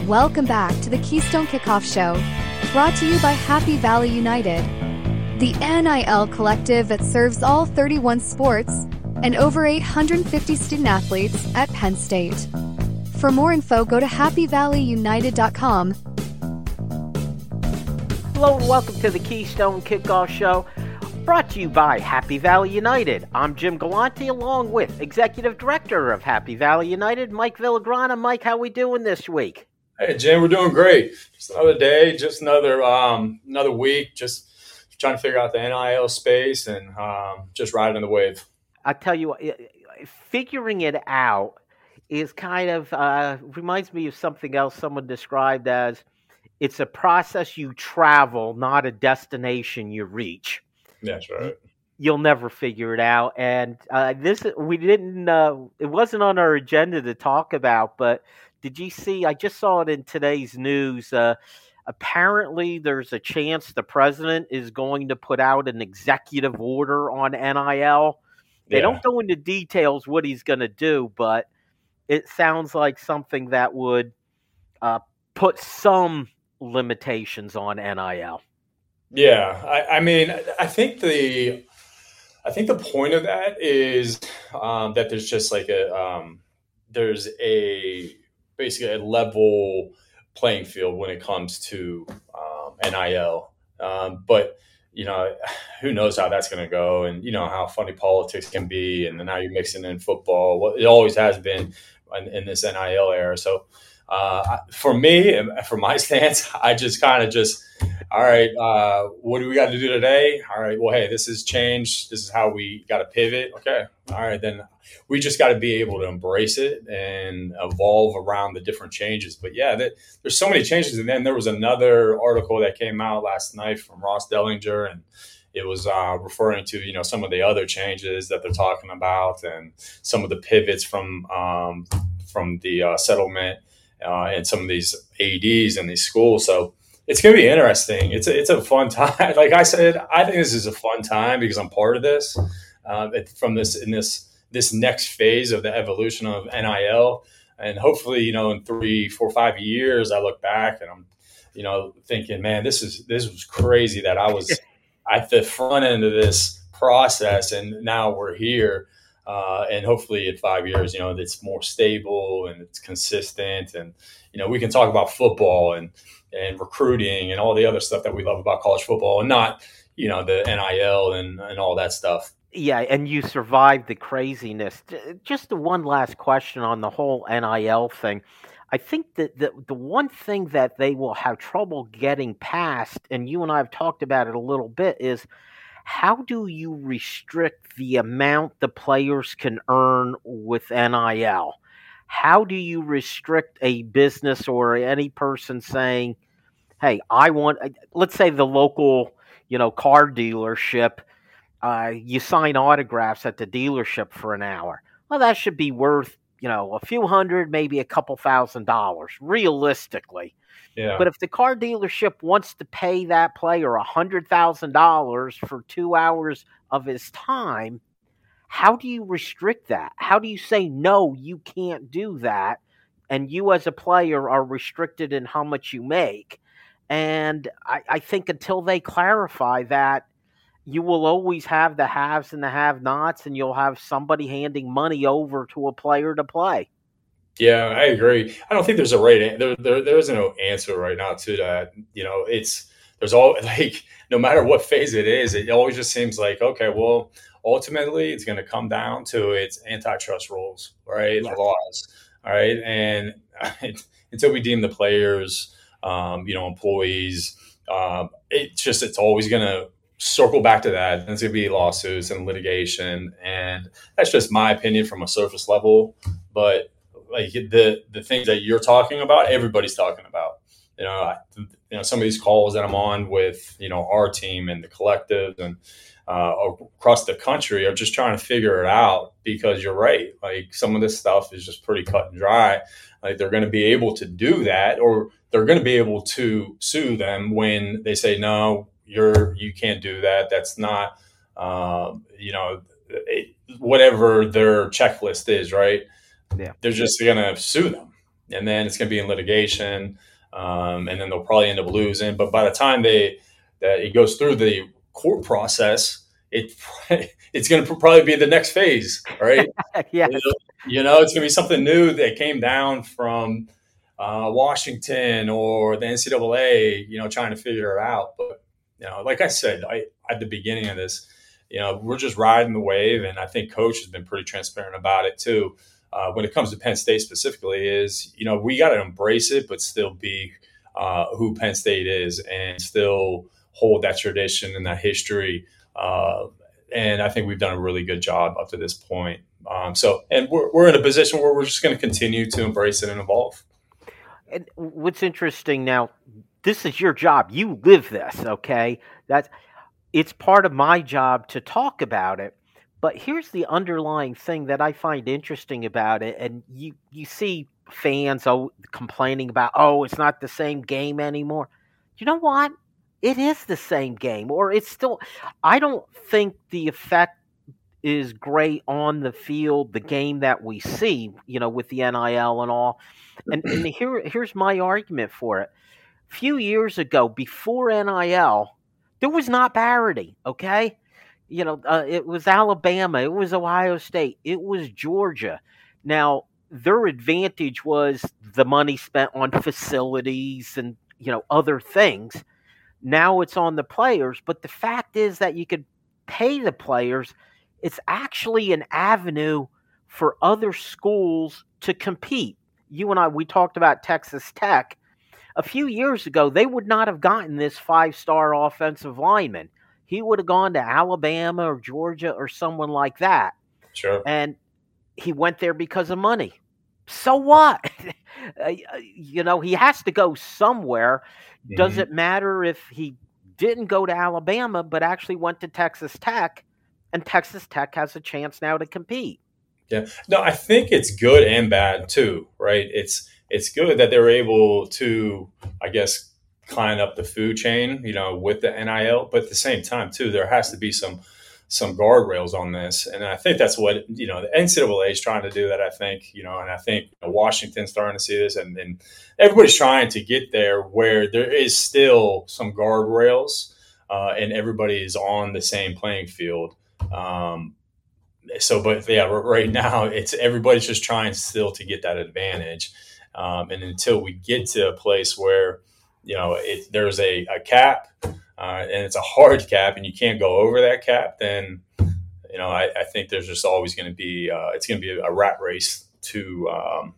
Welcome back to the Keystone Kickoff Show, brought to you by Happy Valley United, the NIL collective that serves all 31 sports and over 850 student athletes at Penn State. For more info, go to happyvalleyunited.com. Hello and welcome to the Keystone Kickoff Show, brought to you by Happy Valley United. I'm Jim Galante, along with Executive Director of Happy Valley United, Mike Villagrana. Mike, how we doing this week? Hey, Jim, we're doing great. Just another day, just another week, just trying to figure out the NIL space and just riding the wave. I tell you what, figuring it out is kind of reminds me of something else someone described as it's a process you travel, not a destination you reach. That's right. You'll never figure it out. And it wasn't on our agenda to talk about, but did you see, I just saw it in today's news, apparently there's a chance the president is going to put out an executive order on NIL. They don't go into details what he's going to do, but it sounds like something that would put some limitations on NIL. Yeah, I mean, I think the point of that is that there's just like there's basically a level playing field when it comes to NIL. But, you know, who knows how that's going to go, and, you know, how funny politics can be. And now you're mixing in football. Well, it always has been in this NIL era. So for me, from my stance, I just all right, what do we got to do today? All right, well, hey, this has changed. This is how we got to pivot. Okay. All right, then we just got to be able to embrace it and evolve around the different changes. But yeah, there's so many changes. And then there was another article that came out last night from Ross Dellinger, and it was referring to, you know, some of the other changes that they're talking about and some of the pivots from the settlement and some of these ADs in these schools. So it's going to be interesting. It's a fun time. Like I said, I think this is a fun time because I'm part of this. From this next phase of the evolution of NIL, and hopefully, you know, in 3, 4, 5 years, I look back and I'm, you know, thinking, man, this was crazy that I was at the front end of this process, and now we're here. And hopefully, in 5 years, you know, it's more stable and it's consistent, and, you know, we can talk about football and recruiting and all the other stuff that we love about college football, and not, you know, the NIL and all that stuff. Yeah, and you survived the craziness. Just the one last question on the whole NIL thing. I think that the one thing that they will have trouble getting past, and you and I have talked about it a little bit, is how do you restrict the amount the players can earn with NIL? How do you restrict a business or any person saying, hey, let's say the local, you know, car dealership, you sign autographs at the dealership for an hour. Well, that should be worth, you know, a few hundred, maybe a couple $1,000s, realistically. Yeah. But if the car dealership wants to pay that player $100,000 for 2 hours of his time, how do you restrict that? How do you say, no, you can't do that? And you as a player are restricted in how much you make. And I think until they clarify that, you will always have the haves and the have-nots, and you'll have somebody handing money over to a player to play. Yeah, I agree. I don't think there's a right there isn't no answer right now to that. You know, there's all, like, no matter what phase it is, it always just seems like, okay, well, ultimately it's going to come down to its antitrust rules, right? Yes. The laws, all right, and until we deem the players, you know, employees, it's always going to circle back to that. And it's going to be lawsuits and litigation, and that's just my opinion from a surface level. But like the things that you're talking about, everybody's talking about. You know, some of these calls that I'm on with, you know, our team and the collective and across the country are just trying to figure it out, because you're right. Like, some of this stuff is just pretty cut and dry. Like, they're going to be able to do that, or they're going to be able to sue them when they say, no, you can't do that. That's not, you know, whatever their checklist is, right? Yeah. They're just going to sue them. and then it's going to be in litigation, and then they'll probably end up losing. But by the time that it goes through the court process, it's going to probably be the next phase, right? Yes. It's going to be something new that came down from Washington or the NCAA, trying to figure it out. But like I said, at the beginning of this, we're just riding the wave, and I think Coach has been pretty transparent about it too. When it comes to Penn State specifically, is we got to embrace it, but still be who Penn State is, and still hold that tradition and that history. And I think we've done a really good job up to this point. And we're in a position where we're just going to continue to embrace it and evolve. And what's interesting now, this is your job. You live this, okay? It's part of my job to talk about it. But here's the underlying thing that I find interesting about it. And you see fans complaining about, it's not the same game anymore. You know what? It is the same game, or it's still. I don't think the effect is great on the field, the game that we see, with the NIL and all. And here's my argument for it. A few years ago, before NIL, there was not parity, okay? It was Alabama, it was Ohio State, it was Georgia. Now, their advantage was the money spent on facilities and, other things. Now it's on the players, but the fact is that you could pay the players. It's actually an avenue for other schools to compete. You and I, we talked about Texas Tech. A few years ago, they would not have gotten this 5-star offensive lineman. He would have gone to Alabama or Georgia or someone like that. Sure. And he went there because of money. So what? He has to go somewhere. Mm-hmm. Does it matter if he didn't go to Alabama but actually went to Texas Tech, and Texas Tech has a chance now to compete? Yeah. No, I think it's good and bad too, right? It's good that they're able to, I guess, climb up the food chain, with the NIL, but at the same time too, there has to be some guardrails on this. And I think that's what, the NCAA is trying to do that, I think, and I think Washington's starting to see this, and everybody's trying to get there where there is still some guardrails, and everybody is on the same playing field. Right now everybody's just trying still to get that advantage. And until we get to a place where, there's a cap, and it's a hard cap, and you can't go over that cap, then, I think there's just always going to be, it's going to be a rat race to,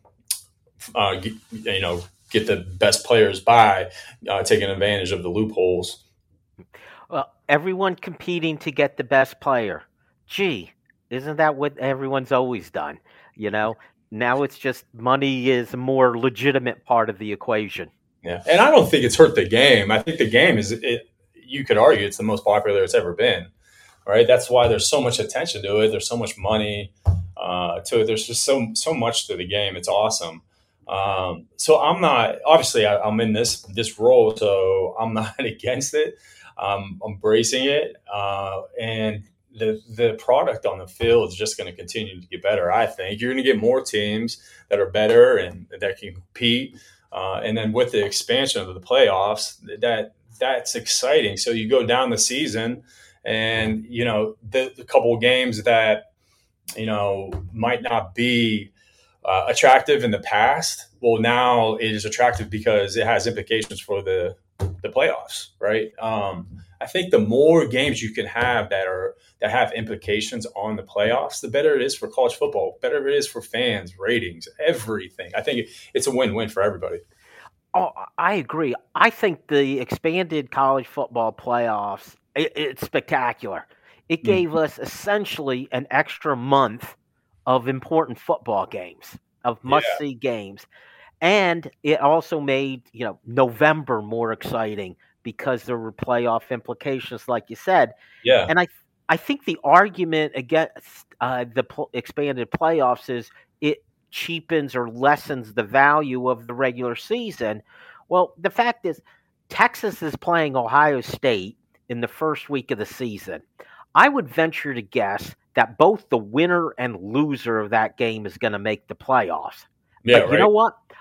get the best players by taking advantage of the loopholes. Well, everyone competing to get the best player. Gee, isn't that what everyone's always done? Now it's just money is a more legitimate part of the equation. Yeah, and I don't think it's hurt the game. I think the game you could argue it's the most popular it's ever been, right? That's why there's so much attention to it. There's so much money to it. There's just so much to the game. It's awesome. So I'm not, obviously I'm in this role, so I'm not against it. I'm embracing it. And the product on the field is just going to continue to get better. I think you're going to get more teams that are better and that can compete. And then with the expansion of the playoffs, that's exciting. So you go down the season, and the couple of games that might not be attractive in the past, well, now it is attractive because it has implications for the playoffs, right? I think the more games you can have that have implications on the playoffs, the better it is for college football, better it is for fans, ratings, everything. I think it's a win-win for everybody. Oh, I agree. I think the expanded college football playoffs, it's spectacular. It gave us essentially an extra month of important football games, of must-see games. And it also made, November more exciting because there were playoff implications, like you said. Yeah. And I think the argument against the expanded playoffs is it cheapens or lessens the value of the regular season. Well, the fact is, Texas is playing Ohio State in the first week of the season. I would venture to guess that both the winner and loser of that game is going to make the playoffs. Yeah, but you know what?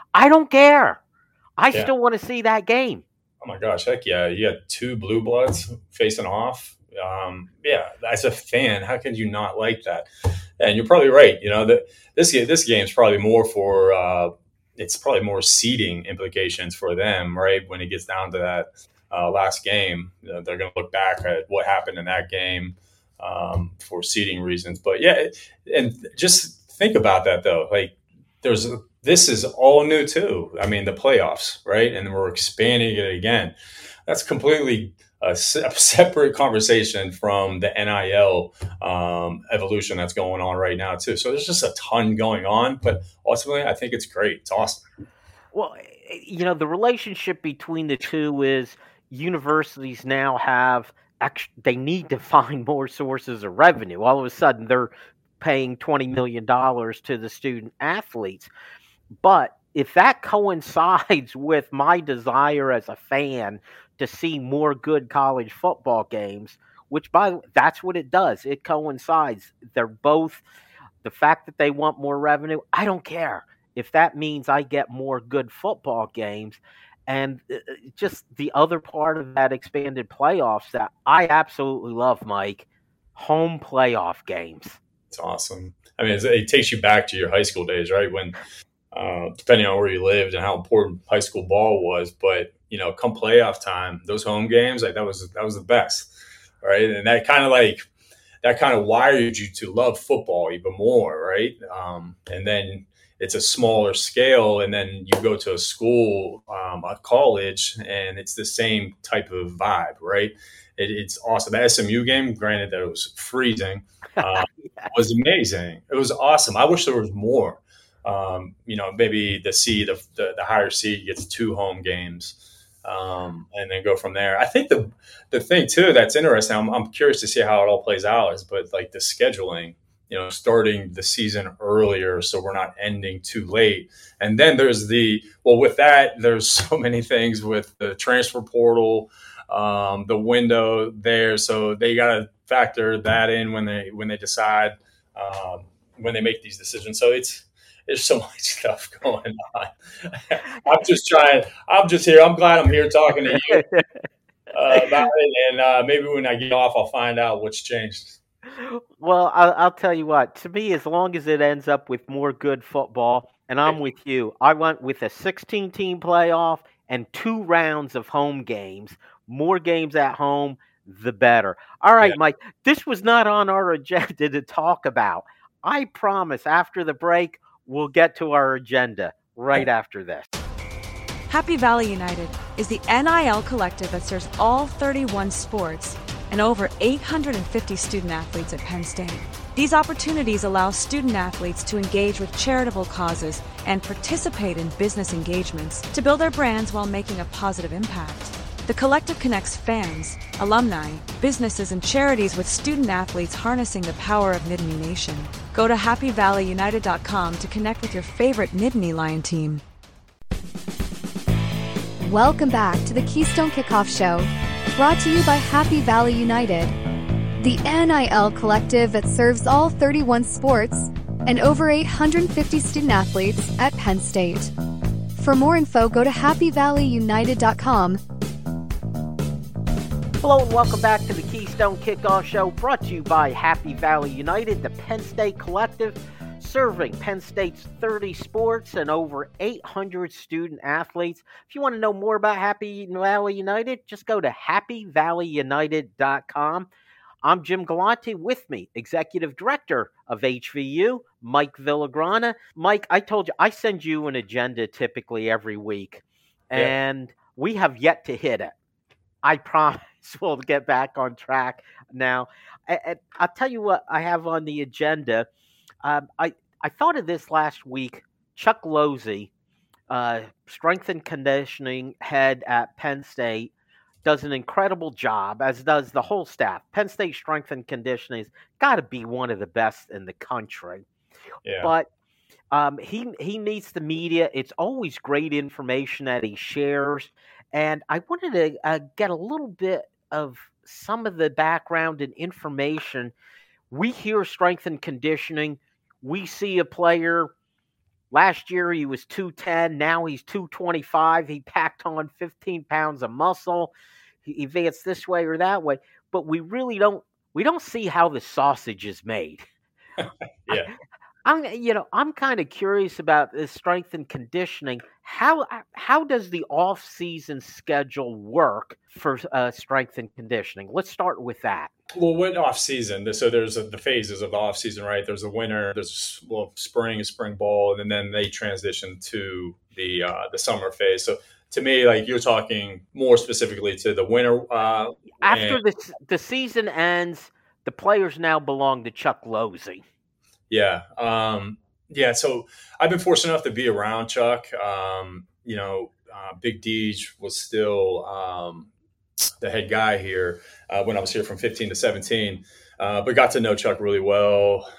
I don't care. I Yeah. still want to see that game. Oh my gosh, heck yeah! You got two blue bloods facing off. Yeah, as a fan, how could you not like that? And you're probably right. This game is probably more for it's probably more seeding implications for them, right? When it gets down to that last game, they're going to look back at what happened in that game for seeding reasons. But yeah, and just think about that though. Like, this is all new too. I mean, the playoffs, right? And we're expanding it again. That's completely a separate conversation from the NIL evolution that's going on right now too. So there's just a ton going on, but ultimately, I think it's great. It's awesome. Well, the relationship between the two is universities now have they need to find more sources of revenue. All of a sudden, they're paying $20 million to the student athletes. But if that coincides with my desire as a fan to see more good college football games, which by the way, that's what it does. It coincides. They're both the fact that they want more revenue. I don't care if that means I get more good football games. And just the other part of that expanded playoffs that I absolutely love, Mike, home playoff games. It's awesome. I mean, it takes you back to your high school days, right? When depending on where you lived and how important high school ball was, but come playoff time, those home games, like that was the best, right? And that kind of wired you to love football even more, right? And then it's a smaller scale, and then you go to a school, a college, and it's the same type of vibe, right? It's awesome. The SMU game, granted that it was freezing, was amazing. It was awesome. I wish there was more. Maybe the higher seed gets 2 home games, and then go from there. I think the thing too that's interesting, I'm curious to see how it all plays out, but like the scheduling, starting the season earlier so we're not ending too late. And then with that, there's so many things with the transfer portal, the window there. So they got to factor that in when they decide, when they make these decisions. So there's so much stuff going on. I'm just here. I'm glad I'm here talking to you about it. And maybe when I get off, I'll find out what's changed. Well, I'll tell you what. To me, as long as it ends up with more good football, and I'm with you, I went with a 16-team playoff and 2 rounds of home games. More games at home, the better. All right, yeah. Mike, this was not on our agenda to talk about. I promise after the break, we'll get to our agenda right after this. Happy Valley United is the NIL collective that serves all 31 sports and over 850 student athletes at Penn State. These opportunities allow student athletes to engage with charitable causes and participate in business engagements to build their brands while making a positive impact. The collective connects fans, alumni, businesses, and charities with student athletes harnessing the power of Nittany Nation. Go to happyvalleyunited.com to connect with your favorite Nittany Lion team. Welcome back to the Keystone Kickoff Show, brought to you by Happy Valley United, the NIL collective that serves all 31 sports and over 850 student athletes at Penn State. For more info, go to happyvalleyunited.com. Hello and welcome back to the Keystone Kickoff Show, brought to you by Happy Valley United, the Penn State collective, serving Penn State's 30 sports and over 800 student athletes. If you want to know more about Happy Valley United, just go to happyvalleyunited.com. I'm Jim Galante. With me, Executive Director of HVU, Mike Villagrana. Mike, I told you, I send you an agenda typically every week, and we have yet to hit it. I promise we'll get back on track now. I'll tell you what I have on the agenda. I thought of this last week. Chuck Losey, strength and conditioning head at Penn State, does an incredible job, as does the whole staff. Penn State strength and conditioning has got to be one of the best in the country. Yeah. But he needs the media. It's always great information that he shares. And I wanted to get a little bit of some of the background and information. We hear strength and conditioning. We see a player Last year he was 210. Now he's 225. He packed on 15 pounds of muscle. He advanced this way or that way, but we don't see how the sausage is made. Yeah. I'm kind of curious about the strength and conditioning. How does the off season schedule work for strength and conditioning? Let's start with that. Well, what off season? So there's the phases of the off season, right? There's the winter, there's spring, spring ball, and then they transition to the summer phase. So to me, like you're talking more specifically to the winter. After the season ends, the players now belong to Chuck Losey. Yeah. Yeah. So I've been fortunate enough to be around Chuck. Big Deej was still the head guy here when I was here from 15 to 17, but got to know Chuck really well.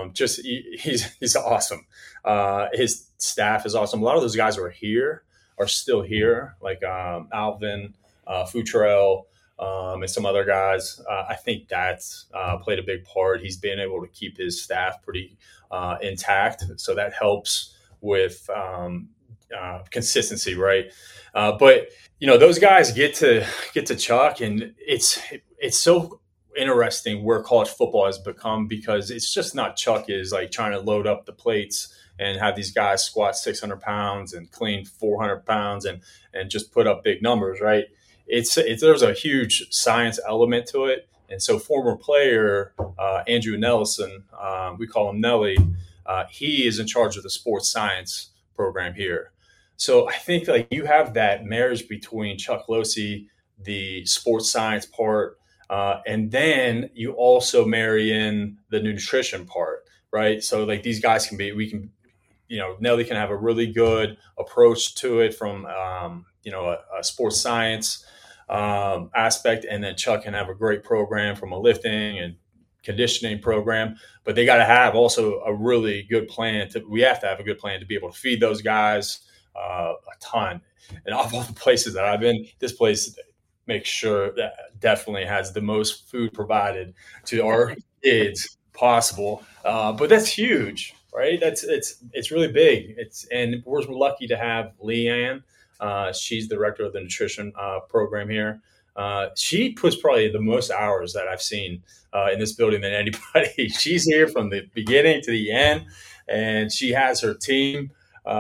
He's awesome. His staff is awesome. A lot of those guys who are still here, like Alvin, Futrell, and some other guys. I think that's played a big part. He's been able to keep his staff pretty intact, so that helps with consistency, right? But those guys get to Chuck, and it's so interesting where college football has become, because it's just not Chuck is like trying to load up the plates and have these guys squat 600 pounds and clean 400 pounds and just put up big numbers, right? There's a huge science element to it. And so former player Andrew Nelson, we call him Nelly, he is in charge of the sports science program here. So I think like you have that marriage between Chuck Losey, the sports science part, and then you also marry in the nutrition part, right? So like these guys Nelly can have a really good approach to it from, a sports science aspect, and then Chuck can have a great program from a lifting and conditioning program. But they got to have also a really good plan. We have to have a good plan to be able to feed those guys a ton. And of all the places that I've been, this place makes sure that definitely has the most food provided to our kids possible. But that's huge, right? It's really big. And we're lucky to have Leanne. She's the director of the nutrition program here. She puts probably the most hours that I've seen in this building than anybody. She's here from the beginning to the end, and she has her team.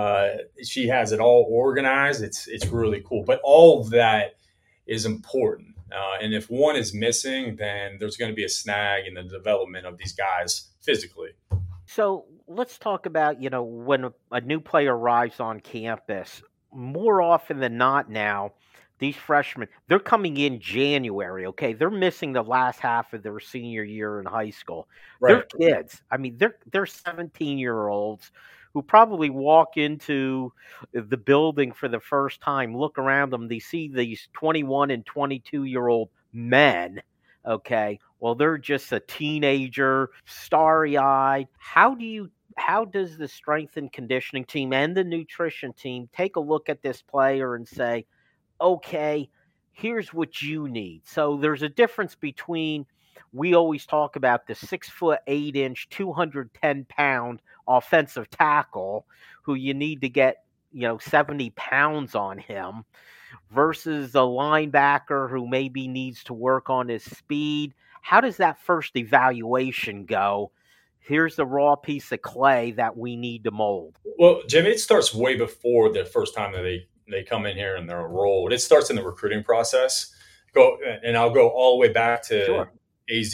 She has it all organized. It's really cool. But all of that is important. And if one is missing, then there's going to be a snag in the development of these guys physically. So let's talk about, when a new player arrives on campus, more often than not now, these freshmen, they're coming in January, okay? They're missing the last half of their senior year in high school. Right. They're kids. I mean, they're 17-year-olds who probably walk into the building for the first time, look around them, they see these 21 and 22-year-old men, okay? Well, they're just a teenager, starry-eyed. How does the strength and conditioning team and the nutrition team take a look at this player and say, okay, here's what you need? So there's a difference between, we always talk about the 6'8", 210-pound offensive tackle who you need to get, 70 pounds on him, versus a linebacker who maybe needs to work on his speed. How does that first evaluation go? Here's the raw piece of clay that we need to mold. Well, Jim, it starts way before the first time that they come in here and they're enrolled. It starts in the recruiting process. I'll go all the way back to Sure. AZ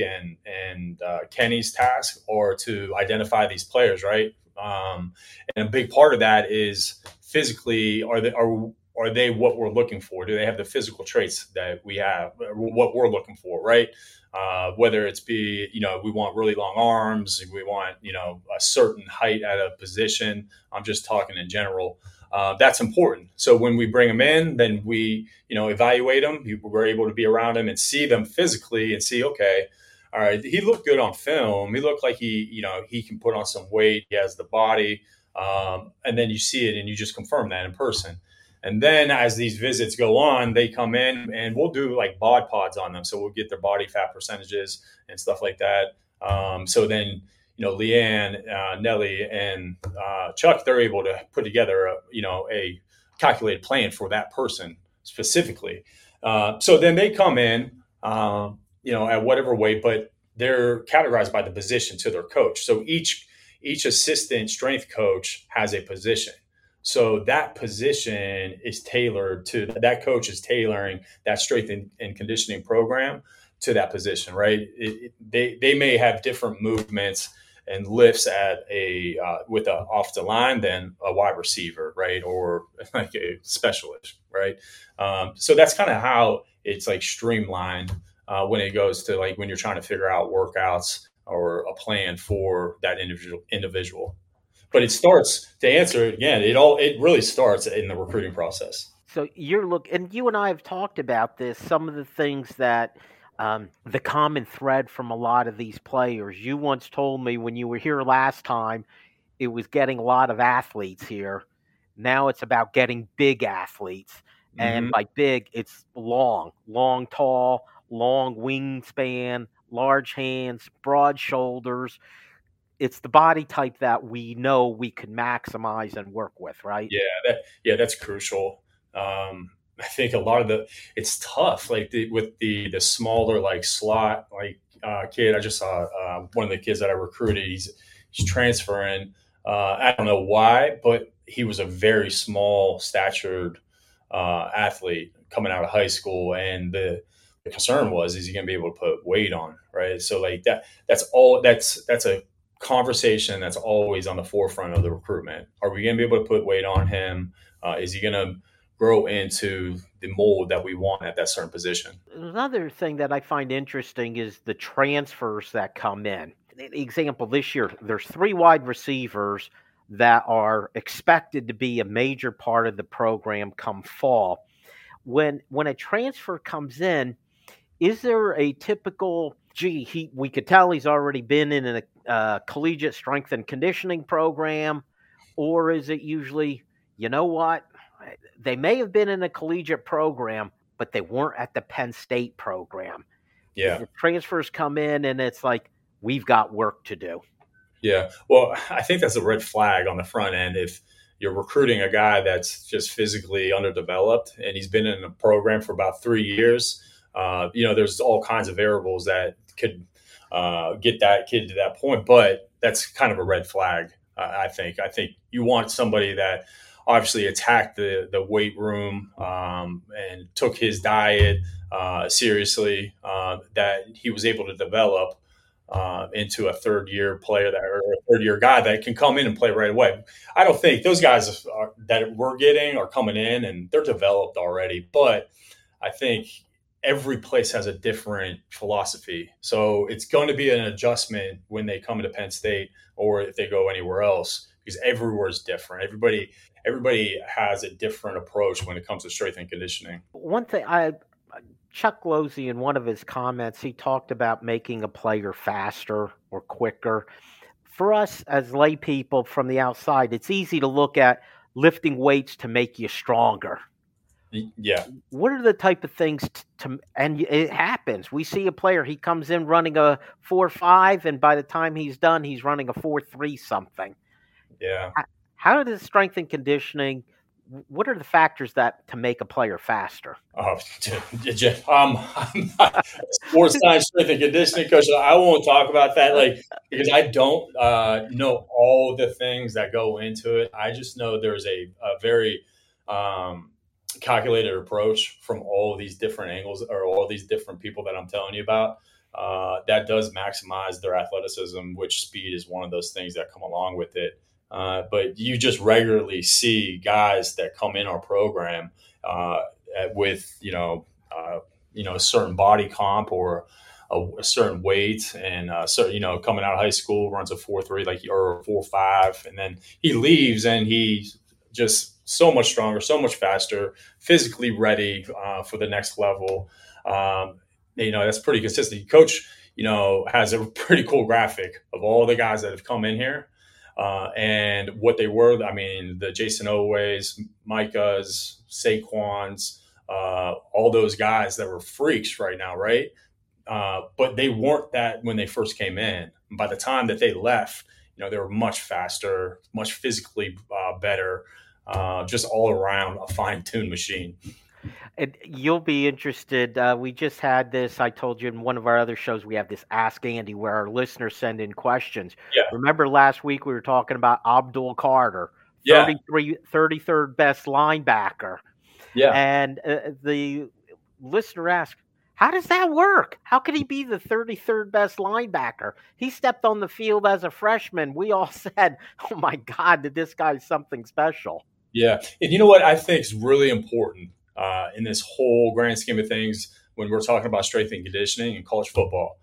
and Kenny's task, or to identify these players, right? And a big part of that is physically, are they what we're looking for? Do they have the physical traits that we have, what we're looking for, right? Whether it's we want really long arms, we want, a certain height at a position. I'm just talking in general. That's important. So when we bring them in, then we, evaluate them. We're able to be around them and see them physically and see, okay, all right, he looked good on film. He looked like he can put on some weight. He has the body. And then you see it and you just confirm that in person. And then as these visits go on, they come in and we'll do like bod pods on them. So we'll get their body fat percentages and stuff like that. So then, Leanne, Nelly, and Chuck, they're able to put together a calculated plan for that person specifically. So then they come in, at whatever weight, but they're categorized by the position to their coach. So each assistant strength coach has a position. So that position is tailored to that coach is tailoring that strength and conditioning program to that position, right? They may have different movements and lifts at with a off the line than a wide receiver, right? Or like a specialist, right? So that's kind of how it's like streamlined when it goes to like when you're trying to figure out workouts or a plan for that individual. But it starts, to answer it again, it really starts in the recruiting process. So and you and I have talked about this, some of the things that the common thread from a lot of these players. You once told me when you were here last time, it was getting a lot of athletes here. Now it's about getting big athletes. Mm-hmm. And by big, it's long, tall, long wingspan, large hands, broad shoulders. It's the body type that we know we can maximize and work with, right? Yeah, that's crucial. I think a lot of it's tough, like with the smaller like slot kid. I just saw one of the kids that I recruited. He's transferring. I don't know why, but he was a very small statured athlete coming out of high school, and the concern was, is he going to be able to put weight on, right? So like that's a conversation that's always on the forefront of the recruitment. Are we going to be able to put weight on him? Is he going to grow into the mold that we want at that certain position? Another thing that I find interesting is the transfers that come in. Example, this year, there's 3 wide receivers that are expected to be a major part of the program come fall. When a transfer comes in, is there a typical, we could tell he's already been in a collegiate strength and conditioning program, or is it usually, you know what, they may have been in a collegiate program, but they weren't at the Penn State program? Yeah. The transfers come in and it's like, we've got work to do. Yeah. Well, I think that's a red flag on the front end. If you're recruiting a guy that's just physically underdeveloped and he's been in a program for about 3 years, there's all kinds of variables that could get that kid to that point. But that's kind of a red flag, I think. I think you want somebody that obviously attacked the weight room and took his diet seriously, that he was able to develop into a third-year player or a third-year guy that can come in and play right away. I don't think those guys that we're getting are coming in and they're developed already, but I think every place has a different philosophy. So it's going to be an adjustment when they come to Penn State or if they go anywhere else, because everywhere is different. Everybody has a different approach when it comes to strength and conditioning. One thing, Chuck Losey, in one of his comments, he talked about making a player faster or quicker. For us as lay people from the outside, it's easy to look at lifting weights to make you stronger. Yeah. What are the type of things and it happens. We see a player, he comes in running a 4.5, and by the time he's done, he's running a 4.3 something. Yeah. How does strength and conditioning, what are the factors that to make a player faster? I'm not a sports science strength and conditioning coach. I won't talk about that, because I don't know all the things that go into it. I just know there's a very calculated approach from all these different angles or all these different people that I'm telling you about that does maximize their athleticism, which speed is one of those things that come along with it. But you just regularly see guys that come in our program with a certain body comp or a certain weight, and coming out of high school runs a 4.3 or a 4.5, and then he leaves and he's just so much stronger, so much faster, physically ready for the next level. That's pretty consistent. Coach, has a pretty cool graphic of all the guys that have come in here. And what they were, the Jason Oways, Micahs, Saquons, all those guys that were freaks right now, right? But they weren't that when they first came in. And by the time that they left, they were much faster, much physically better, just all around a fine-tuned machine. And you'll be interested. We just had this. I told you in one of our other shows, we have this Ask Andy where our listeners send in questions. Yeah. Remember last week we were talking about Abdul Carter, Yeah. 33rd best linebacker. Yeah. And the listener asked, how does that work? How could he be the 33rd best linebacker? He stepped on the field as a freshman. We all said, oh, my God, did this guy something special? Yeah. And you know what I think is really important in this whole grand scheme of things when we're talking about strength and conditioning and college football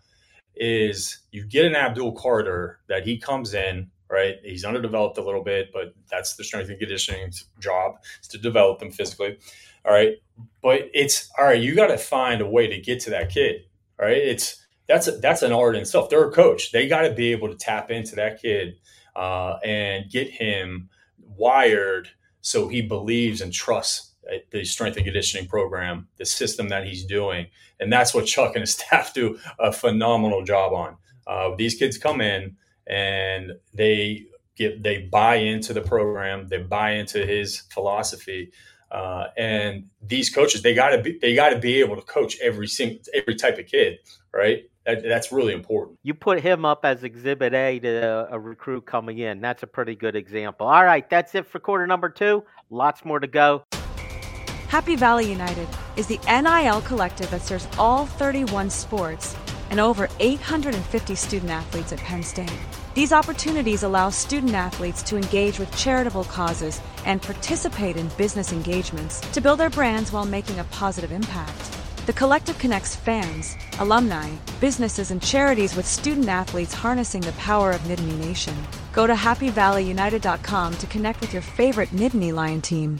is you get an Abdul Carter that he comes in, right? He's underdeveloped a little bit, but that's the strength and conditioning job, is to develop them physically. All right. But it's all right. You got to find a way to get to that kid. All right. That's an art in itself. They're a coach. They got to be able to tap into that kid and get him wired so he believes and trusts the strength and conditioning program, the system that he's doing. And that's what Chuck and his staff do a phenomenal job on. These kids come in and they buy into the program. They buy into his philosophy. And these coaches, they got to be able to coach every type of kid, right? That's really important. You put him up as Exhibit A to a recruit coming in. That's a pretty good example. All right, that's it for quarter number 2. Lots more to go. Happy Valley United is the NIL collective that serves all 31 sports and over 850 student athletes at Penn State. These opportunities allow student athletes to engage with charitable causes and participate in business engagements to build their brands while making a positive impact. The collective connects fans, alumni, businesses, and charities with student athletes harnessing the power of Nittany Nation. Go to happyvalleyunited.com to connect with your favorite Nittany Lion team.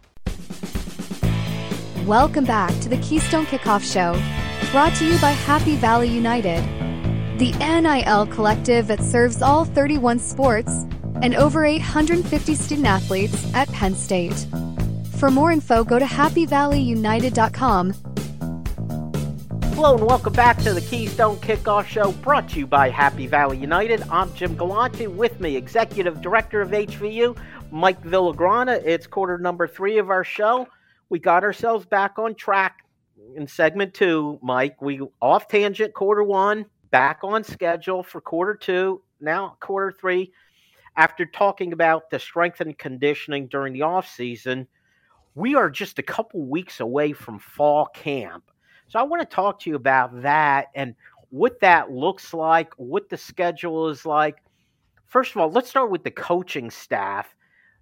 Welcome back to the Keystone Kickoff Show, brought to you by Happy Valley United, the NIL collective that serves all 31 sports and over 850 student athletes at Penn State. For more info, go to happyvalleyunited.com. Hello and welcome back to the Keystone Kickoff Show, brought to you by Happy Valley United. I'm Jim Galante. With me, Executive Director of HVU, Mike Villagrana. It's quarter number 3 of our show. We got ourselves back on track in segment 2, Mike. We off tangent quarter 1, back on schedule for quarter 2, now quarter 3. After talking about the strength and conditioning during the off season, we are just a couple weeks away from fall camp. So I want to talk to you about that and what that looks like, what the schedule is like. First of all, let's start with the coaching staff.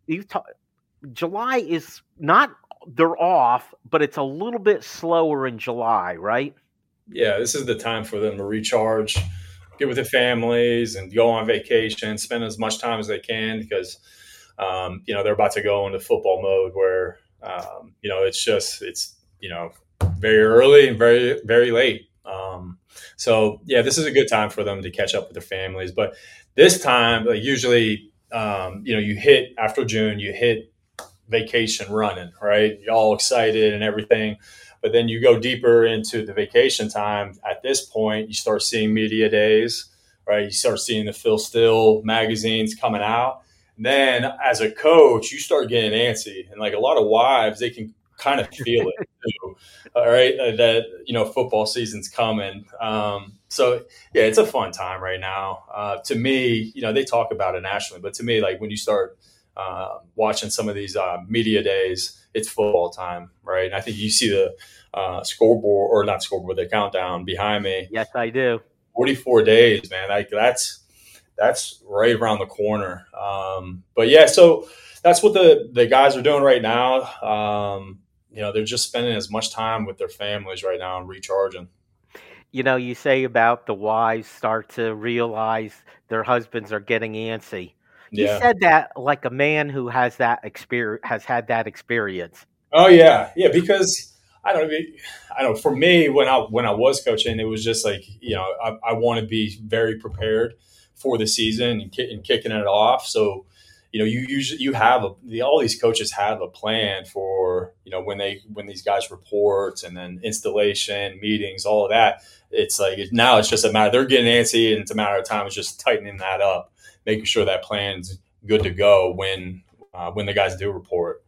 July is not, they're off, but it's a little bit slower in July, right? Yeah, this is the time for them to recharge, get with their families and go on vacation, spend as much time as they can because, they're about to go into football mode where, it's very early and very, very late. This is a good time for them to catch up with their families. But this time, like usually, you hit after June, you hit vacation running, right? You're all excited and everything. But then you go deeper into the vacation time. At this point, you start seeing media days, right? You start seeing the Phil Steele magazines coming out. And then as a coach, you start getting antsy. And like a lot of wives, they can kind of feel it too, all right, that, football season's coming. It's a fun time right now. To me, they talk about it nationally, but to me, like when you start watching some of these media days, it's football time, right? And I think you see the scoreboard, or not scoreboard, the countdown behind me. Yes, I do. 44 days, man. Like that's right around the corner. So that's what the guys are doing right now. They're just spending as much time with their families right now and recharging. You say about the wives start to realize their husbands are getting antsy. You said that like a man who has that experience, has had that experience. Oh yeah, because I don't know. For me, when I was coaching, it was just like I want to be very prepared for the season and kicking it off. So you have all these coaches have a plan for, when these guys report and then installation meetings, all of that. It's like now it's just a matter, they're getting antsy, and it's a matter of time. It's just tightening that up, making sure that plan's good to go when the guys do report.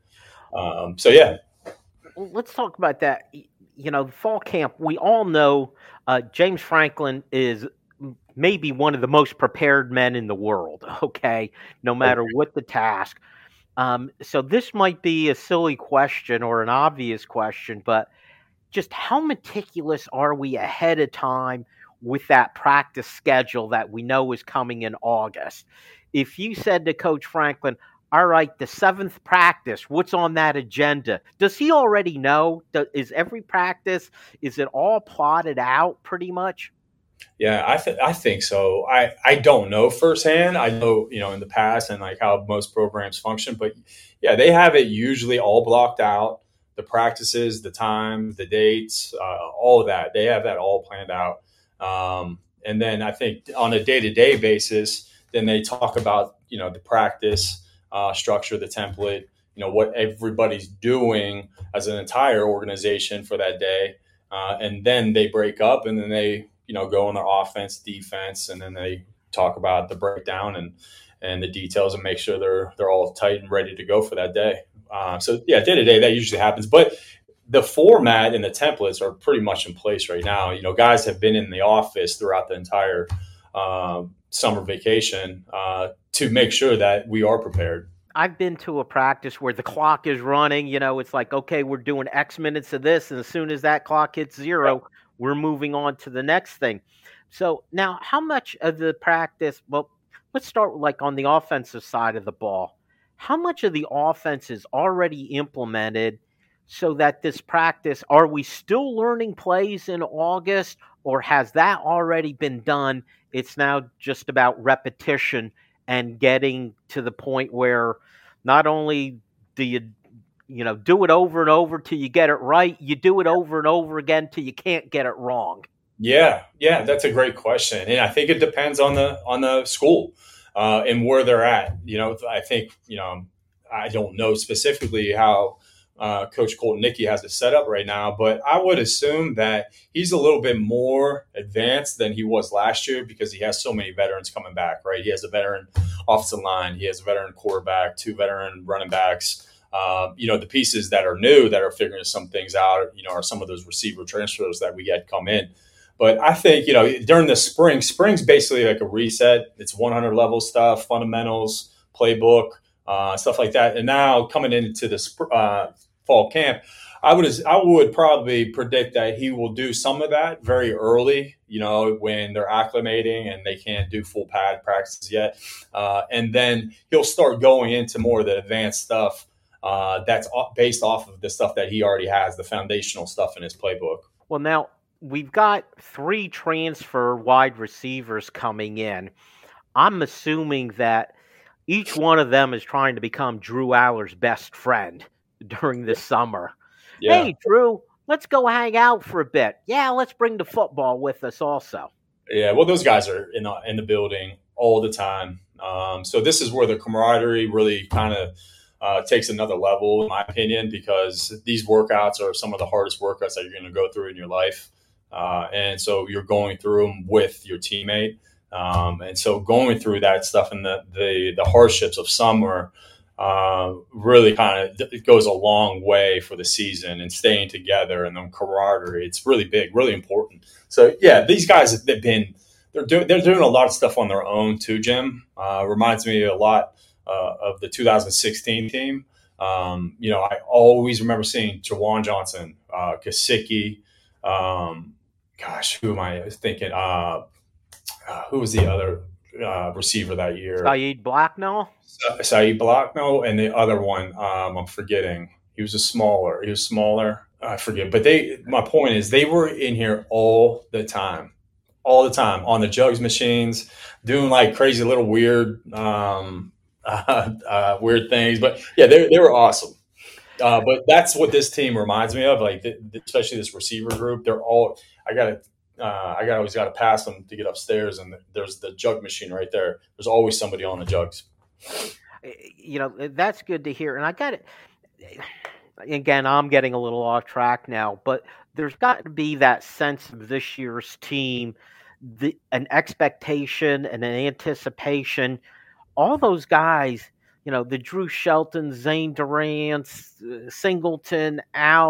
So yeah. Let's talk about that. The fall camp, we all know James Franklin is maybe one of the most prepared men in the world, okay, no matter what the task. So this might be a silly question or an obvious question, but just how meticulous are we ahead of time with that practice schedule that we know is coming in August? If you said to Coach Franklin, all right, the 7th practice, what's on that agenda? Does he already know? Is every practice, is it all plotted out pretty much? Yeah, I think so. I don't know firsthand. I know, in the past and like how most programs function, but yeah, they have it usually all blocked out. The practices, the time, the dates, all of that. They have that all planned out. And then I think on a day-to-day basis, then they talk about, the practice structure, the template, what everybody's doing as an entire organization for that day. And then they break up, and then they, go on their offense, defense, and then they talk about the breakdown and the details and make sure they're all tight and ready to go for that day. So yeah, day to day that usually happens, but the format and the templates are pretty much in place right now. Guys have been in the office throughout the entire summer vacation to make sure that we are prepared. I've been to a practice where the clock is running. It's like, okay, we're doing X minutes of this, and as soon as that clock hits 0, we're moving on to the next thing. So now, how much of the practice? Well, let's start like on the offensive side of the ball. How much of the offense is already implemented so that this practice, are we still learning plays in August, or has that already been done? It's now just about repetition and getting to the point where not only do you do it over and over till you get it right, you do it over and over again till you can't get it wrong. Yeah, that's a great question. And I think it depends on the school and where they're at. I think, I don't know specifically how Coach Colton-Nicky has it set up right now, but I would assume that he's a little bit more advanced than he was last year because he has so many veterans coming back, right? He has a veteran offensive line, he has a veteran quarterback, 2 veteran running backs. The pieces that are new that are figuring some things out, are some of those receiver transfers that we get come in. But I think, during the spring's basically like a reset. It's 100 level stuff, fundamentals, playbook, stuff like that. And now coming into the fall camp, I would probably predict that he will do some of that very early, when they're acclimating and they can't do full pad practices yet. And then he'll start going into more of the advanced stuff that's based off of the stuff that he already has, the foundational stuff in his playbook. Well, now we've got 3 transfer wide receivers coming in. I'm assuming that each one of them is trying to become Drew Allar's best friend during this summer. Yeah. Hey, Drew, let's go hang out for a bit. Yeah, let's bring the football with us also. Yeah, well, those guys are in the building all the time. So this is where the camaraderie really kind of takes another level, in my opinion, because these workouts are some of the hardest workouts that you're going to go through in your life. And so you're going through them with your teammate. And so going through that stuff and the hardships of summer really kind of it goes a long way for the season and staying together and then camaraderie. It's really big, really important. So yeah, these guys they're doing a lot of stuff on their own too, Jim. Reminds me a lot of the 2016 team. I always remember seeing Jawan Johnson, Kasicki. Who am I thinking? Who was the other receiver that year? Saeed Blacknell. Saeed Blacknell, and the other one, I'm forgetting. He was smaller. I forget. But my point is, they were in here all the time on the jugs machines, doing like crazy little weird things. But yeah, they were awesome. But that's what this team reminds me of, like especially this receiver group. They're all I always got to pass them to get upstairs, and there's the jug machine right there. There's always somebody on the jugs. That's good to hear. And I got it. Again, I'm getting a little off track now, but there's got to be that sense of this year's team, an expectation and an anticipation. All those guys, the Drew Shelton, Zane Durant, Singleton,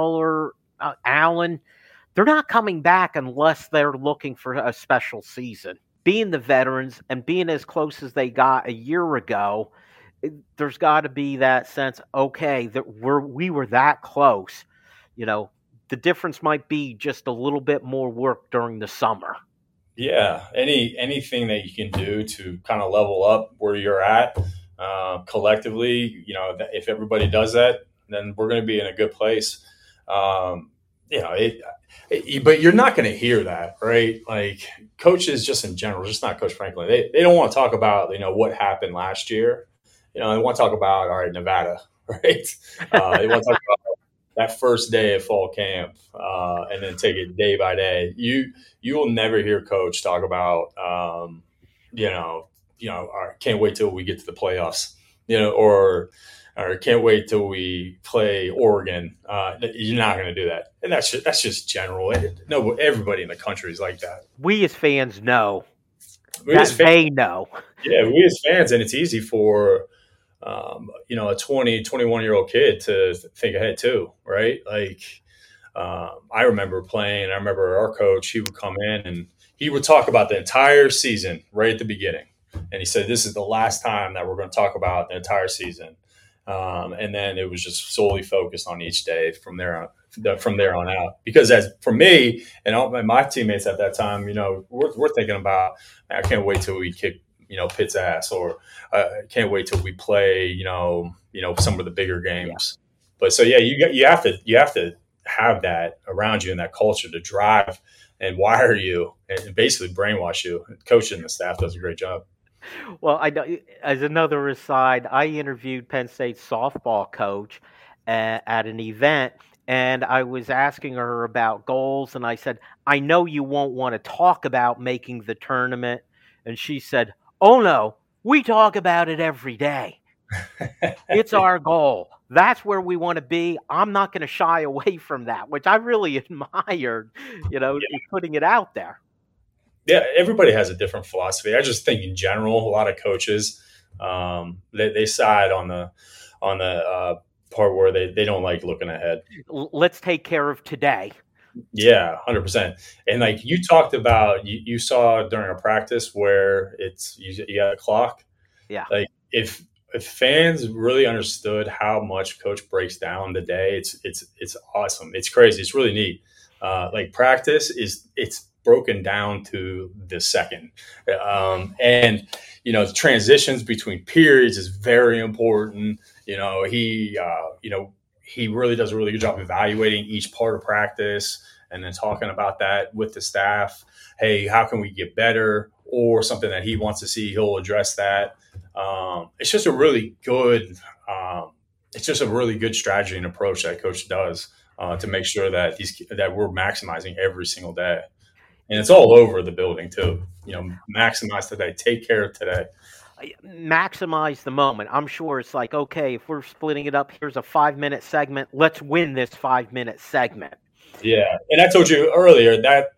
Allen, they're not coming back unless they're looking for a special season. Being the veterans and being as close as they got a year ago, there's got to be that sense, okay, that we were that close. The difference might be just a little bit more work during the summer. Yeah, anything that you can do to kind of level up where you're at collectively, if everybody does that, then we're going to be in a good place. But you're not going to hear that, right? Like coaches just in general, just not Coach Franklin. They don't want to talk about, what happened last year. They want to talk about, all right, Nevada, right? They want to talk about that first day of fall camp and then take it day by day. You will never hear Coach talk about, all right, can't wait till we get to the playoffs, or can't wait till we play Oregon. You're not going to do that. And that's just general. No, everybody in the country is like that. We as fans know. They know. Yeah, we as fans, and it's easy for, a 20, 21-year-old kid to think ahead too, right? Like I remember our coach, he would come in and he would talk about the entire season right at the beginning. And he said, this is the last time that we're going to talk about the entire season. And then it was just solely focused on each day from there on out. Because as for me and my teammates at that time, we're thinking about, I can't wait till we kick, Pitt's ass, or can't wait till we play, some of the bigger games. Yeah. But so, yeah, you have to have that around you and that culture to drive and wire you and basically brainwash you. Coach and the staff does a great job. Well, I know, as another aside, I interviewed Penn State's softball coach at an event, and I was asking her about goals, and I said, I know you won't want to talk about making the tournament. And she said, oh, no, we talk about it every day. It's our goal. That's where we want to be. I'm not going to shy away from that, which I really admired, putting it out there. Yeah, everybody has a different philosophy. I just think in general, a lot of coaches, they side on the part where they don't like looking ahead. Let's take care of today. Yeah, 100%. And like you talked about, you saw during a practice where you got a clock. Yeah. Like if fans really understood how much Coach breaks down the day, it's awesome. It's crazy. It's really neat. Like practice it's broken down to the second. And, the transitions between periods is very important. He really does a really good job evaluating each part of practice and then talking about that with the staff. Hey, how can we get better? Or something that he wants to see, he'll address that. It's just a really good strategy and approach that Coach does to make sure that that we're maximizing every single day. And it's all over the building too. Maximize today, take care of today. Maximize the moment. I'm sure it's like, okay, if we're splitting it up, here's a 5-minute segment. Let's win this 5-minute segment. Yeah. And I told you earlier that,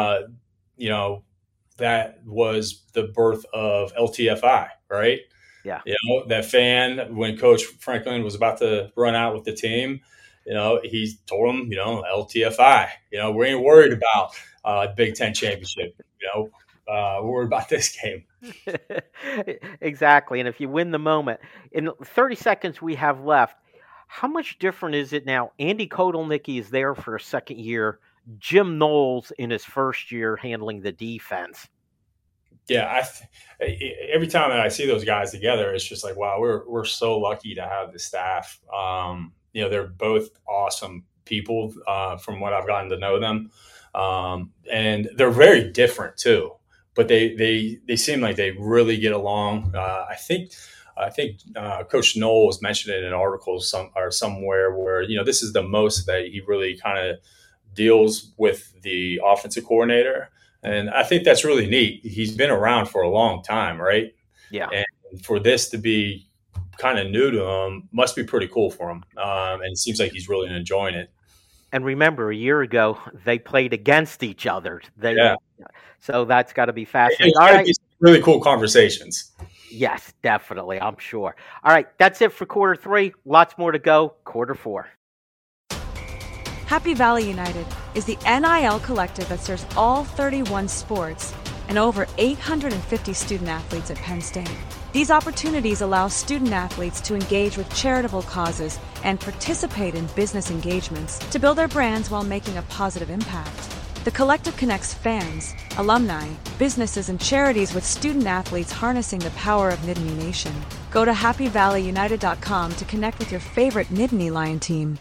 that was the birth of LTFI, right? Yeah. That fan, when Coach Franklin was about to run out with the team, he told him, LTFI, we ain't worried about Big Ten championship, we're worried about this game. Exactly. And if you win the moment, in 30 seconds we have left, how much different is it now? Andy Kotelnicki is there for a second year. Jim Knowles in his first year handling the defense. Yeah, every time that I see those guys together, it's just like, wow, we're so lucky to have the staff. They're both awesome people from what I've gotten to know them. And they're very different too. But they seem like they really get along. I think Coach Knowles mentioned it in an article somewhere where this is the most that he really kind of deals with the offensive coordinator, and I think that's really neat. He's been around for a long time, right? Yeah. And for this to be kind of new to him must be pretty cool for him. And it seems like he's really enjoying it. And remember, a year ago, they played against each other. Yeah. So that's got to be fascinating. All right. Really cool conversations. Yes, definitely. I'm sure. All right. That's it for quarter 3. Lots more to go. Quarter 4. Happy Valley United is the NIL collective that serves all 31 sports and over 850 student athletes at Penn State. These opportunities allow student athletes to engage with charitable causes and participate in business engagements to build their brands while making a positive impact. The collective connects fans, alumni, businesses, and charities with student athletes harnessing the power of Nittany Nation. Go to happyvalleyunited.com to connect with your favorite Nittany Lion team.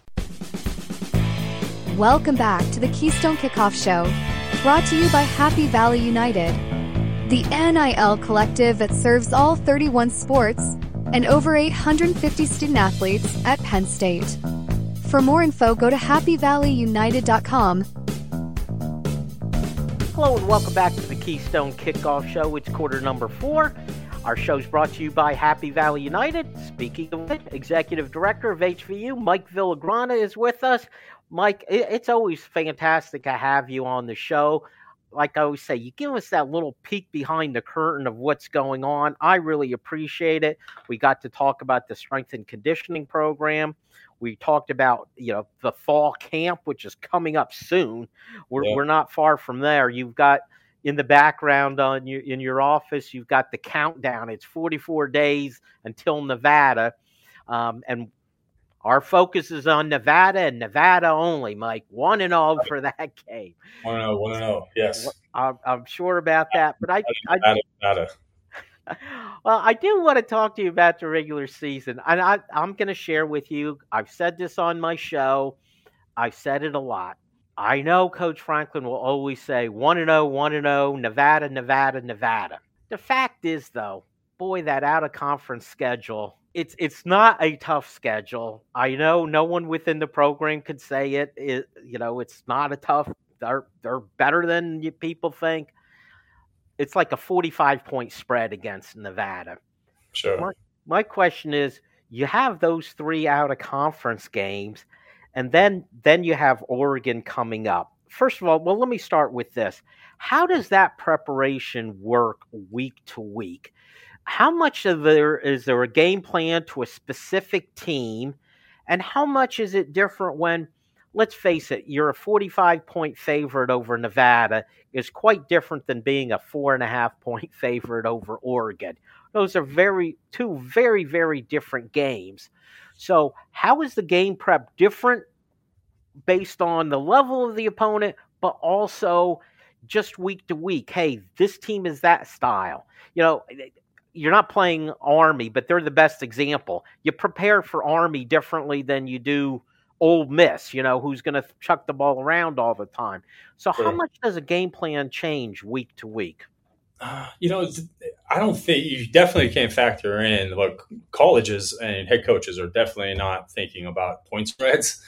Welcome back to the Keystone Kickoff Show, brought to you by Happy Valley United, the NIL collective that serves all 31 sports and over 850 student athletes at Penn State. For more info, go to happyvalleyunited.com. Hello and welcome back to the Keystone Kickoff Show. It's quarter number 4. Our show's brought to you by Happy Valley United. Speaking of it, Executive Director of HVU, Mike Villagrana, is with us. Mike, it's always fantastic to have you on the show. Like I always say, you give us that little peek behind the curtain of what's going on. I really appreciate it. We got to talk about the strength and conditioning program. We talked about, the fall camp, which is coming up soon. We're not far from there. You've got in the background in your office, you've got the countdown. It's 44 days until Nevada. And our focus is on Nevada and Nevada only, Mike. 1-0 for that game. 1-0, yes. I'm sure about that. But Nevada. Well, I do want to talk to you about the regular season. And I'm going to share with you, I've said this on my show. I've said it a lot. I know Coach Franklin will always say 1-0, 1-0, Nevada, Nevada, Nevada. The fact is, though, boy, that out-of-conference schedule, it's not a tough schedule. I know no one within the program could say it. It's not a tough. They're better than people think. It's like a 45-point spread against Nevada. Sure. My question is, you have those 3 out-of-conference games, and then you have Oregon coming up. First of all, let me start with this. How does that preparation work week to week? How much is there a game plan to a specific team, and how much is it different when, let's face it, you're a 45-point favorite over Nevada is quite different than being a 4.5-point favorite over Oregon. Those are two very, very different games. So how is the game prep different based on the level of the opponent, but also just week to week? Hey, this team is that style. You're not playing Army, but they're the best example. You prepare for Army differently than you do Ole Miss, who's going to chuck the ball around all the time. So how much does a game plan change week to week? I don't think you definitely can't factor in what colleges and head coaches are definitely not thinking about point spreads.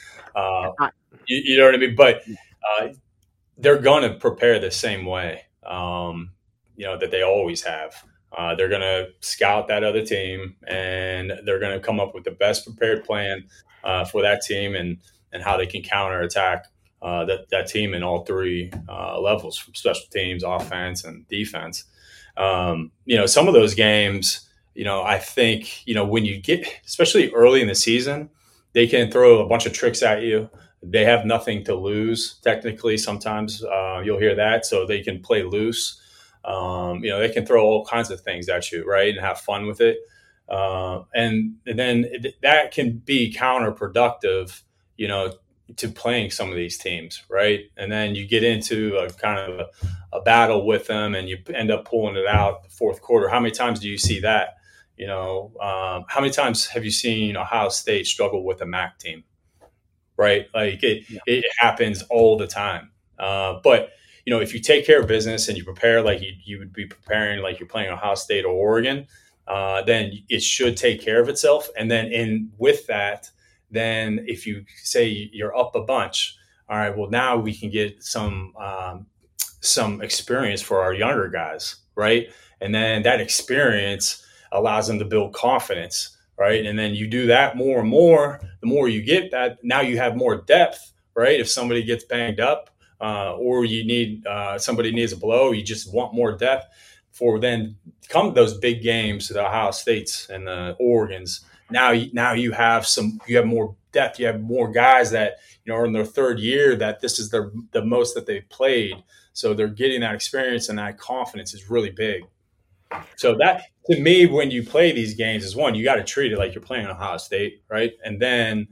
You know what I mean? But they're going to prepare the same way, that they always have. They're going to scout that other team, and they're going to come up with the best prepared plan for that team and how they can counterattack that team in all 3 levels, from special teams, offense, and defense. Some of those games, I think, when you get, especially early in the season, they can throw a bunch of tricks at you. They have nothing to lose, technically. Sometimes you'll hear that, so they can play loose. They can throw all kinds of things at you, right, and have fun with it. And then that can be counterproductive, to playing some of these teams, right? And then you get into a kind of a battle with them, and you end up pulling it out the fourth quarter. How many times do you see that? How many times have you seen Ohio State struggle with a MAC team, right? Like it happens all the time. But if you take care of business and you prepare like you would be preparing like you're playing Ohio State or Oregon, then it should take care of itself. And then with that, then if you say you're up a bunch, all right, well, now we can get some experience for our younger guys, right? And then that experience allows them to build confidence, right? And then you do that more and more, the more you get that, now you have more depth, right? If somebody gets banged up or you need somebody needs a blow, you just want more depth for then come those big games, the Ohio States and the Oregons. Now you have more depth. You have more guys that are in their third year that this is the most that they've played. So they're getting that experience, and that confidence is really big. So that, to me, when you play these games, is one, you got to treat it like you're playing Ohio State, right? And then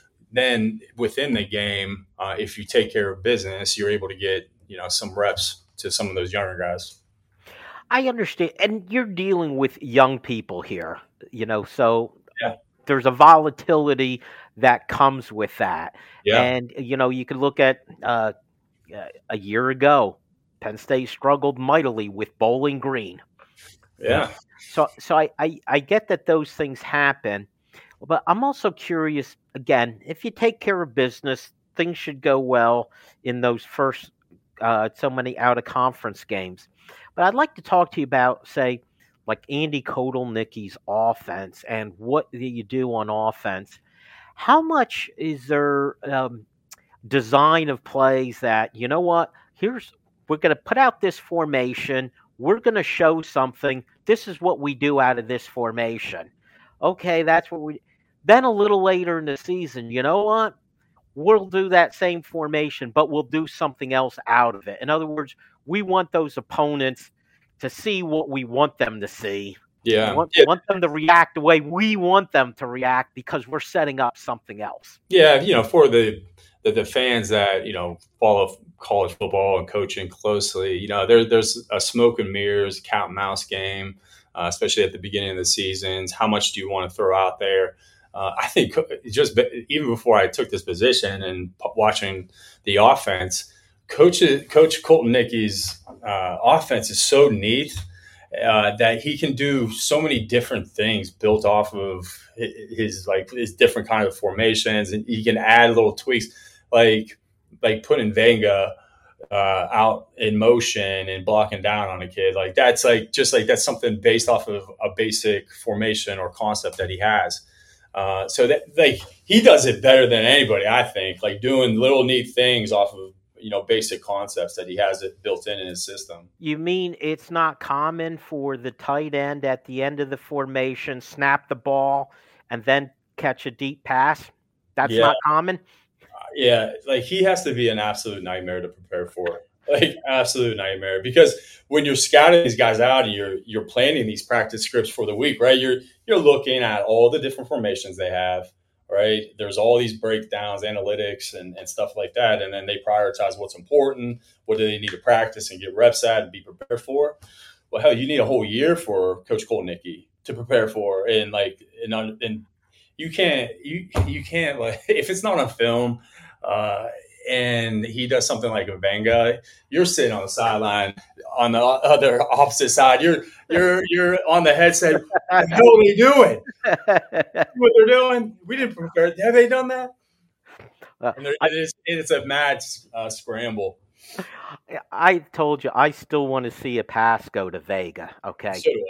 within the game, if you take care of business, you're able to get some reps to some of those younger guys. I understand, and you're dealing with young people here, so yeah. There's a volatility that comes with that. Yeah. And, you could look at a year ago, Penn State struggled mightily with Bowling Green. Yeah. So I get that those things happen, but I'm also curious, again, if you take care of business, things should go well in those first so many out-of-conference games. But I'd like to talk to you about, say, like Andy Kotelnicki's offense and what you do on offense. How much is there design of plays that, we're going to put out this formation, we're going to show something, this is what we do out of this formation. Okay, that's what we... Then a little later in the season, we'll do that same formation, but we'll do something else out of it. In other words, we want those opponents to see what we want them to see. Yeah. We want them to react the way we want them to react because we're setting up something else. Yeah, for the fans that, follow college football and coaching closely, there's a smoke and mirrors, cat and mouse game, especially at the beginning of the seasons. How much do you want to throw out there? I think just even before I took this position and watching the offense, Coach Kotelnicki's offense is so neat that he can do so many different things built off of his different kind of formations, and he can add little tweaks like putting Vanga out in motion and blocking down on a kid. That's something based off of a basic formation or concept that he has. So that he does it better than anybody, I think, doing little neat things off of basic concepts that he has it built in his system. You mean it's not common for the tight end at the end of the formation snap the ball and then catch a deep pass? That's not common? Yeah, he has to be an absolute nightmare to prepare for. Absolute nightmare, because when you're scouting these guys out and you're planning these practice scripts for the week, right? You're looking at all the different formations they have, right? There's all these breakdowns, analytics, and stuff like that, and then they prioritize what's important, what do they need to practice and get reps at and be prepared for. Well, hell, you need a whole year for Coach Kotelnicki to prepare for, and you can't if it's not on film. And he does something like a Vanga, you're sitting on the sideline on the other opposite side. You're on the headset. What the hell are they doing? What they're doing? We didn't prepare. Have they done that? And it's a mad scramble. I told you, I still want to see a pass go to Vega. Okay. So do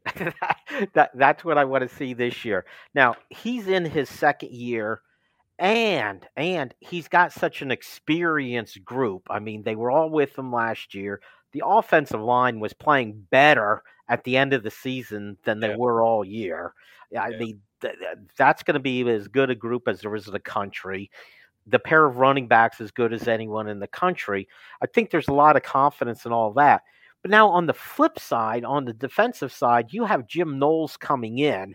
I. That's what I want to see this year. Now, he's in his second year. And he's got such an experienced group. I mean, they were all with him last year. The offensive line was playing better at the end of the season than they were all year. I mean, that's going to be as good a group as there is in the country. The pair of running backs as good as anyone in the country. I think there's a lot of confidence in all that. But now on the flip side, on the defensive side, you have Jim Knowles coming in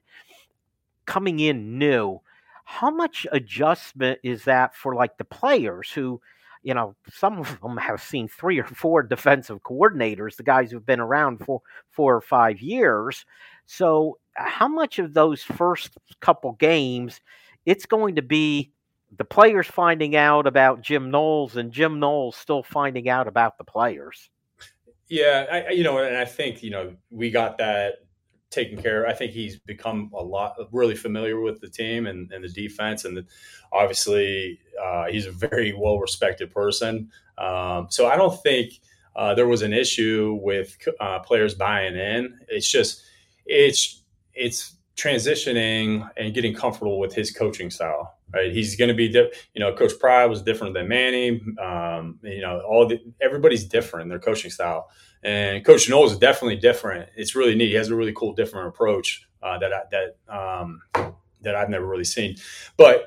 new. How much adjustment is that for the players who, some of them have seen 3 or 4 defensive coordinators, the guys who've been around for 4 or 5 years. So how much of those first couple games, it's going to be the players finding out about Jim Knowles and Jim Knowles still finding out about the players? Yeah, and I think, we got that taken care of. I think he's become really familiar with the team and the defense, and obviously he's a very well respected person. So I don't think there was an issue with players buying in. It's it's transitioning and getting comfortable with his coaching style, right? He's going to be, Coach Pride was different than Manny. Everybody's different in their coaching style, and Coach Knowles is definitely different. It's really neat. He has a really cool, different approach that I've never really seen. But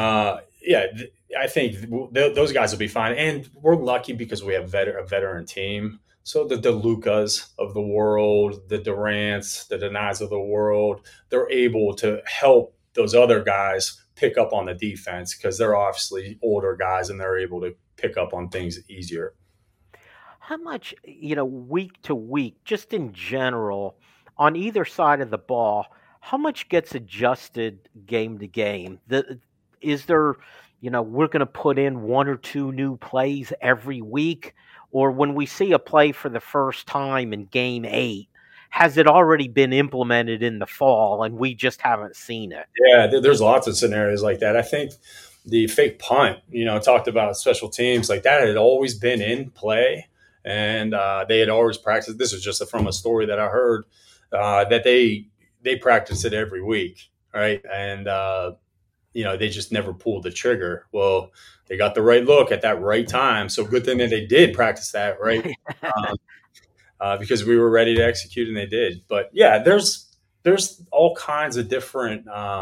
I think those guys will be fine, and we're lucky because we have a veteran team. So the DeLucas of the world, the Durants, the Denais of the world, they're able to help those other guys pick up on the defense because they're obviously older guys and they're able to pick up on things easier. How much, week to week, just in general, on either side of the ball, how much gets adjusted game to game? Is there, we're going to put in 1 or 2 new plays every week? Or when we see a play for the first time in game 8, has it already been implemented in the fall and we just haven't seen it? Yeah, there's lots of scenarios like that. I think the fake punt, talked about special teams, like that had always been in play, and they had always practiced. This is just from a story that I heard, that they practice it every week, right? And they just never pulled the trigger. Well, they got the right look at that right time. So good thing that they did practice that, right? Because we were ready to execute, and they did. But yeah, there's all kinds of different,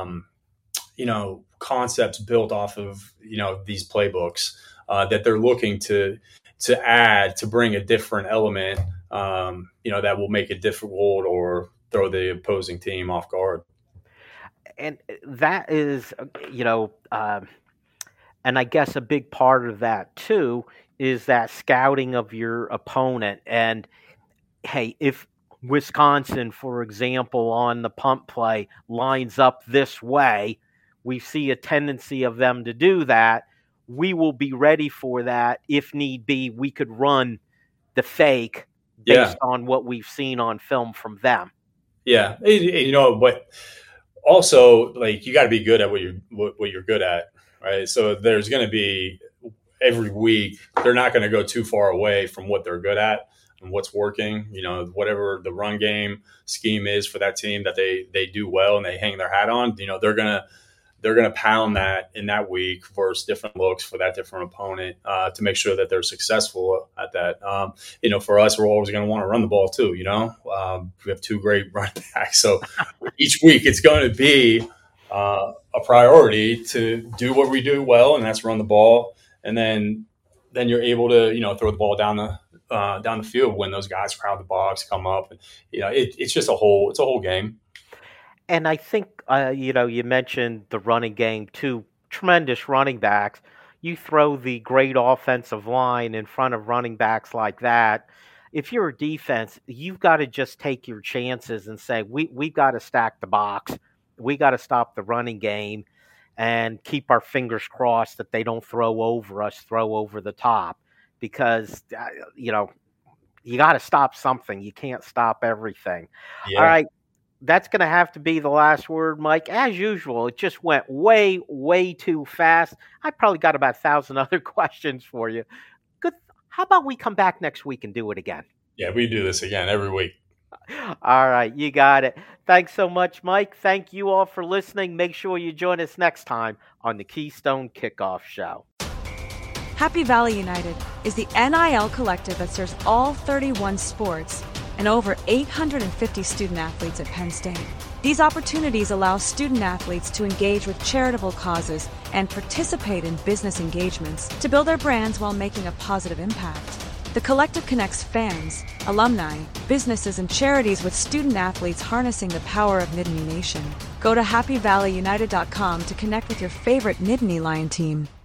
concepts built off of, these playbooks that they're looking to add, to bring a different element, that will make it difficult or throw the opposing team off guard. And that is, and I guess a big part of that too is that scouting of your opponent. And hey, if Wisconsin, for example, on the punt play lines up this way, we see a tendency of them to do that. We will be ready for that. If need be, we could run the fake based on what we've seen on film from them. Yeah. But also, like, you got to be good at what you're good at, right? So there's going to be, every week, they're not going to go too far away from what they're good at and what's working. Whatever the run game scheme is for that team that they do well and they hang their hat on, they're gonna pound that in that week versus different looks for that different opponent to make sure that they're successful at that. For us, we're always going to want to run the ball too. We have 2 great running backs, so each week it's going to be a priority to do what we do well, and that's run the ball. And then you're able to throw the ball down the field when those guys crowd the box, come up. It's just a whole game. And I think, you mentioned the running game, 2 tremendous running backs. You throw the great offensive line in front of running backs like that. If you're a defense, you've got to just take your chances and say, we've got to stack the box. We got to stop the running game and keep our fingers crossed that they don't throw over the top. Because, you got to stop something. You can't stop everything. Yeah. All right. That's going to have to be the last word, Mike. As usual, it just went way, way too fast. I probably got about 1,000 other questions for you. Good. How about we come back next week and do it again? Yeah, we do this again every week. All right, you got it. Thanks so much, Mike. Thank you all for listening. Make sure you join us next time on the Keystone Kickoff Show. Happy Valley United is the NIL collective that serves all 31 sports and over 850 student athletes at Penn State. These opportunities allow student athletes to engage with charitable causes and participate in business engagements to build their brands while making a positive impact. The collective connects fans, alumni, businesses, and charities with student athletes harnessing the power of Nittany Nation. Go to happyvalleyunited.com to connect with your favorite Nittany Lion team.